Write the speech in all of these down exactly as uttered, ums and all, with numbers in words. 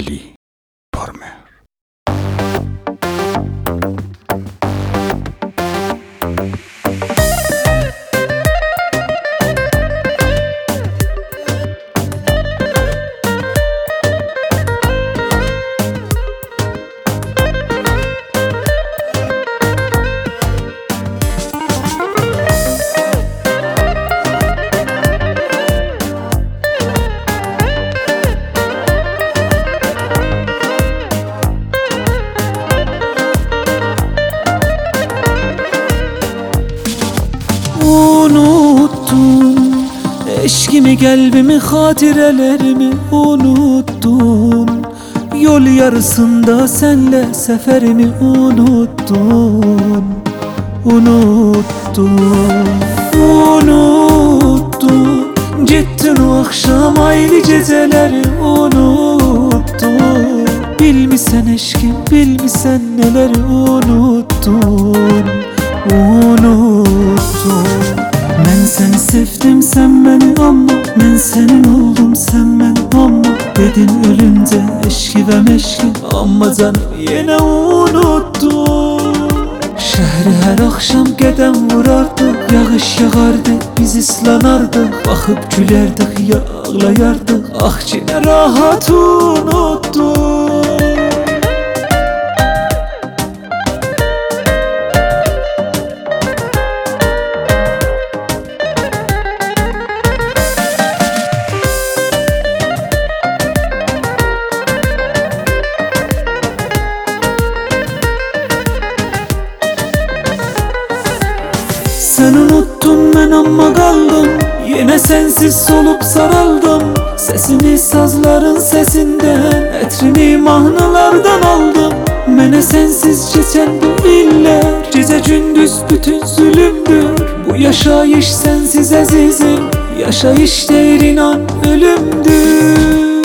Ali Tormer. Unuttun eşkimi, kalbimi, hatirelerimi unuttun. Yol yarısında senle seferimi unuttun. Unuttun, unuttun. Gittin o akşam ayrı geceleri unuttun. Bilmişsen eşkim, bilmişsen neleri unuttun. Unuttun. Ben seni sevdim, sen beni anla. Ben senin oldum, sen beni anla. Dedin ölünce eşki ve meşki, ama canım yine unuttun. Şehri her akşam qədəm vurardık, yağış yağardı, biz ıslanardık. Bakıp gülerdik, ya ağlayardık, ah yine rahat unuttun. Sen unuttun, ben amma kaldım. Yine sensiz solup saraldım. Sesini sazların sesinden, etrini mahnılardan aldım. Mene sensiz geçen bu iller, gece gündüz bütün zulümdür. Bu yaşayış sensiz azizim, yaşayış değil inan ölümdür.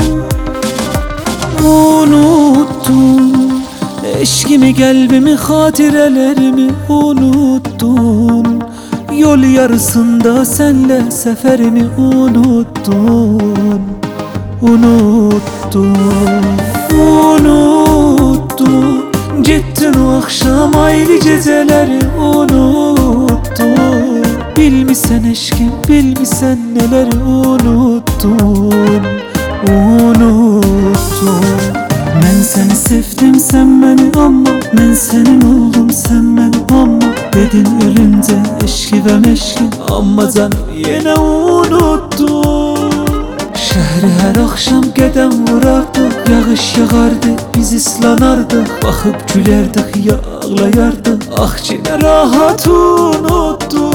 Unuttun eşkimi, kalbimi, hatirelerimi unuttun. Yol yarısında senle seferimi unuttun. Unuttun, unuttun. Gittin o akşam ayrı geceleri unuttun. Bilmişsen eşkim, bilmişsen neleri unuttun. Unuttun. Ben seni sevdim, sen beni anla. Ben senin oldum, sen beni anla. Dedin ölünce eşki ve meşki, ama canım yine unuttun. Şehri her akşam qədəm vurardık, yağış yağardı, biz ıslanardık. Bakıp gülerdik, ya ağlayardık, ah yine rahat unuttun.